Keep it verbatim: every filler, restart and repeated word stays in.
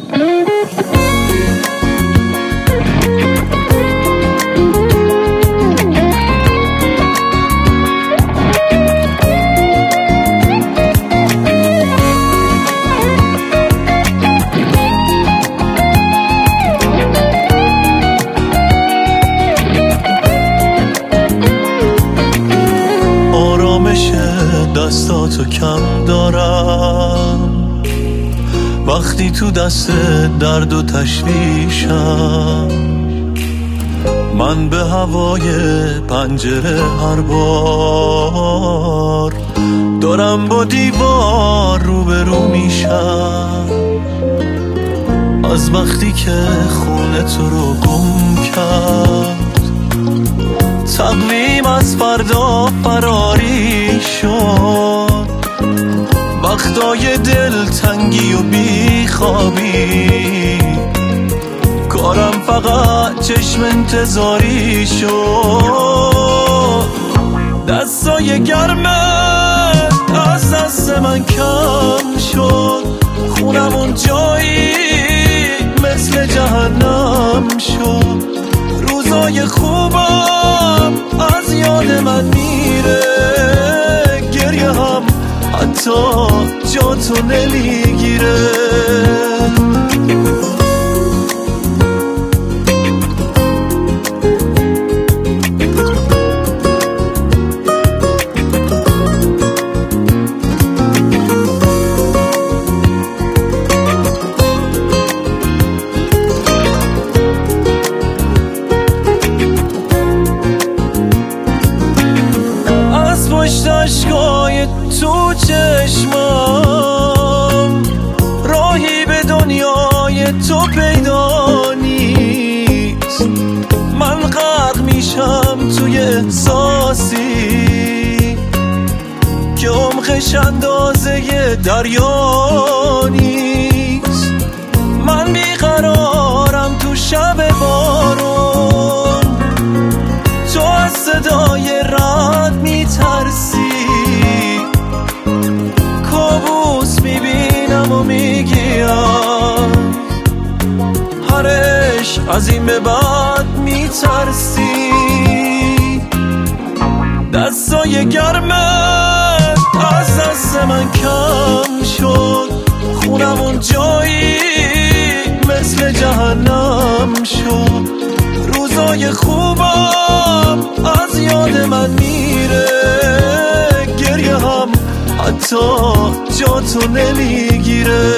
دستاتو کم دارم وقتی تو دست درد و تشویشم. من به هوای پنجره هر بار دارم با دیوار روبرو میشم. از وقتی که خونه تو رو گم کرد تقویم از فردا فراری شد. وقتای دلتنگی و بیخوابی کارم فقط چشم انتظاری شد. دستای گرمت از دست من کم شد. خونمون جایی مثل جهنم شد. روزای خوبم از یاد من میره. گریه هم حتی جاتو نمیگیره. اشکای تو چشمام راهی به دنیای تو پیدا نیست. من غرق میشم توی احساسی که عمقش اندازه دریا نیست. من بیقرارم تو شب بارون. تو از صدای رعد میترسی. کابوس میبینم و میگیم هرش از این به بعد میترسی. دستای گرمت از دست من کم شد. خونمون جایی مثل جهنم شد. روزای خوبم از یاد من میره. گریه هم حتی جاتو نمیگیره.